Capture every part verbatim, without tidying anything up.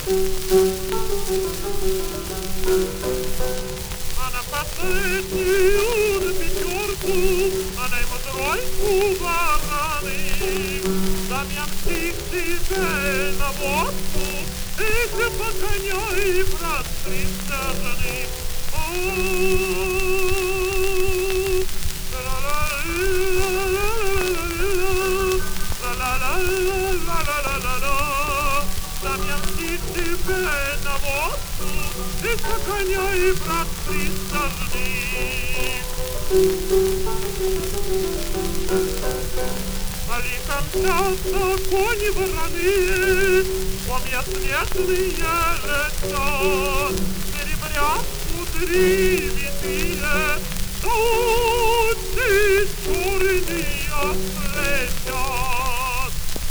А на последнюю пятерку она ему тройку бараны. Дам я мстить тебе на водку, если погоняй, брат, присаженный. Дам я мстить тебе на водку, ты погоняй, брат, присаженный. Али кончатся кони вороные, помня смертные лица, серебря кудри витые, тучи черные осветят.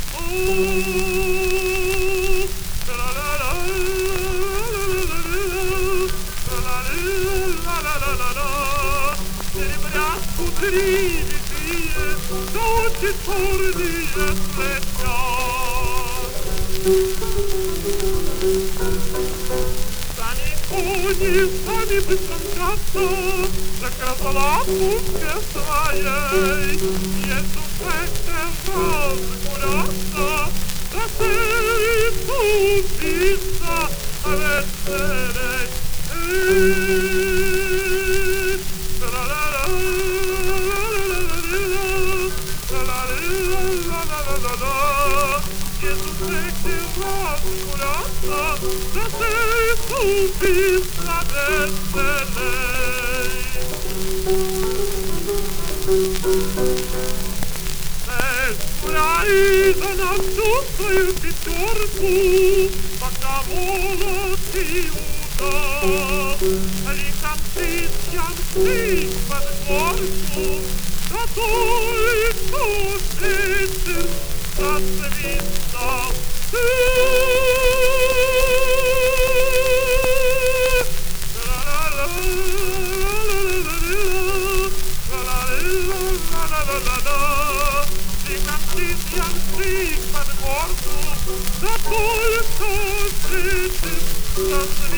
Серебря кудри витые, тучи черные осветят. Сами кони, сами быстро мчатся, за козлопушке своей. Есть ушедшие разгуляться, да ты убийца веселей. Есть ушедшие разгуляться, да ты убийца веселей. Гуляй за нас всю свою пятерку, пока молод и удал. Лихом ты ямсы под горку, да только ветер засвистал. Ямсы под горку, да только ветер засвистал.